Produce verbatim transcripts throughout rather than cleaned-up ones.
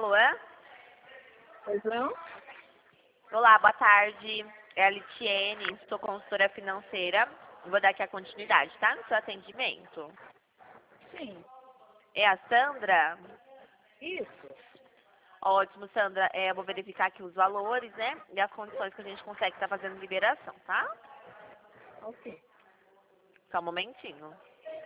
Alô? Pois não? Olá, boa tarde. É a Litiene, sou consultora financeira. Vou dar aqui a continuidade, tá? No seu atendimento. Sim. É a Sandra? Isso. Ótimo, Sandra. É, eu vou verificar aqui os valores, né? E as condições que a gente consegue estar fazendo liberação, tá? Ok. Só um momentinho.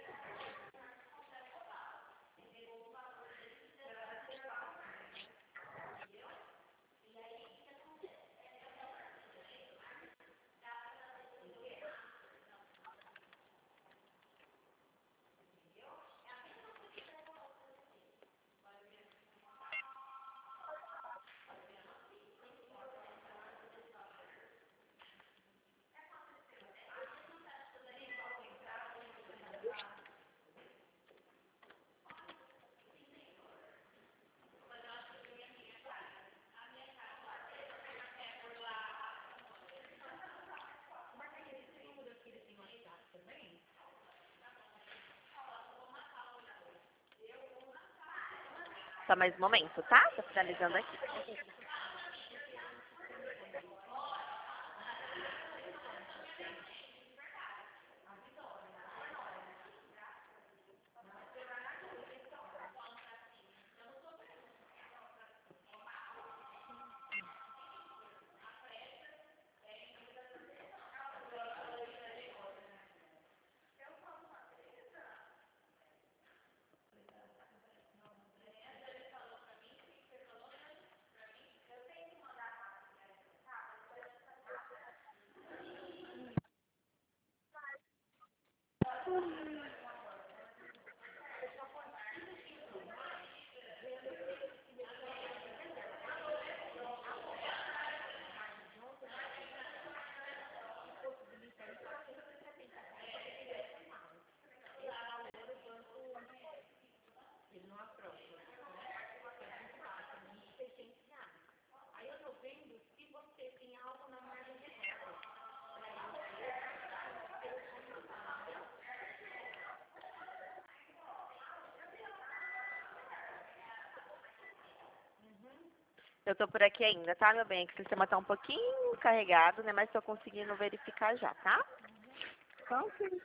Só mais um momento, tá? Tô finalizando aqui. Eu tô por aqui ainda, tá, meu bem? Que o sistema tá um pouquinho carregado, né? Mas tô conseguindo verificar já, tá? Então, sim.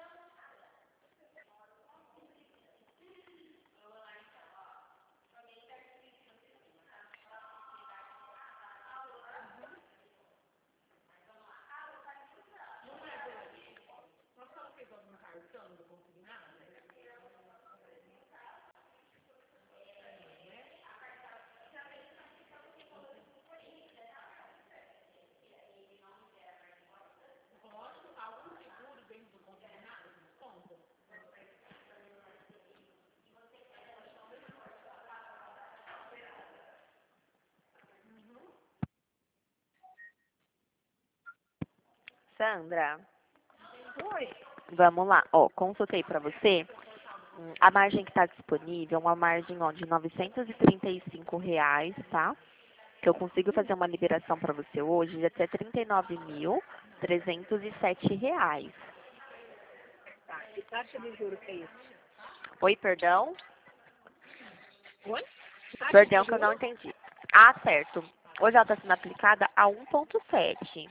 Sandra, Oi. vamos lá. Ó, consultei pra você. Hum, A margem que está disponível é uma margem ó, de novecentos e trinta e cinco reais, tá? Que eu consigo fazer uma liberação para você hoje de até trinta e nove mil trezentos e sete reais. Tá. Que taxa de juros que é isso? Oi, perdão? Oi? Que taxa de Perdão que eu não juros? entendi. Ah, certo. Hoje ela está sendo aplicada a um ponto sete.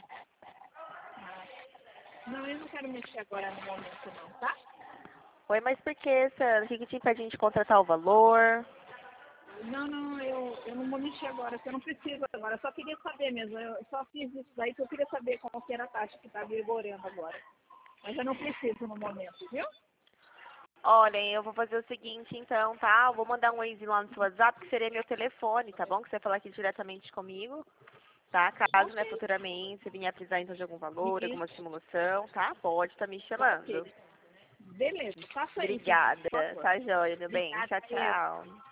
Não, eu não quero mexer agora no momento não, tá? Oi, mas por que, Sandra? O que, que te impede a gente contratar o valor? Não, não, eu, eu não vou mexer agora, porque eu não preciso agora. Eu só queria saber mesmo. Eu só fiz isso daí que eu queria saber qual que era a taxa que está vigorando agora. Mas eu não preciso no momento, viu? Olhem, eu vou fazer o seguinte então, tá? Eu vou mandar um Waze lá no seu WhatsApp, que seria meu telefone, tá bom? Que você falar aqui diretamente comigo, tá? Caso, né, Ok. futuramente você venha precisar então de algum valor, alguma Isso. simulação, tá? Pode estar me chamando. Ok. Beleza. Faça isso então, Obrigada. por favor. Tá joia, meu bem. Obrigada, Tchau, eu. tchau.